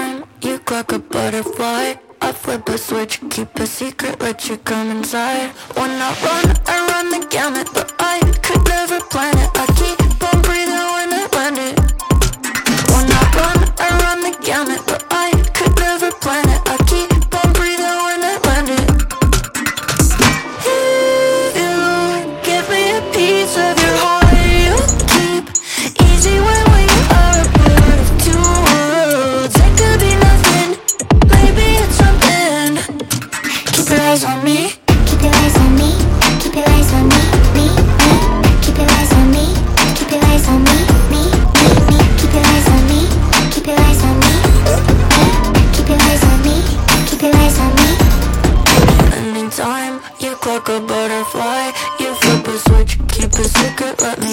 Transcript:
Anytime you clock a butterfly, I flip a switch, keep a secret, let you come inside. When I run the gamut, but I could never plan it. I keep on breathing when I land it. When I run the gamut, but I could never plan it. I keep on breathing when I land it. You give me a piece of your heart, you keep easy when we are a part of two worlds. It could be nothing, maybe it's something. Keep your eyes on me. Keep your eyes on me. Keep your eyes on me. Me. Keep your eyes on me. Keep your eyes on me. Me. Keep your eyes on me. Keep your eyes on me. Keep your eyes on me. Keep your eyes on me. Anytime you clock a butterfly, you flip a switch, keep a secret, let me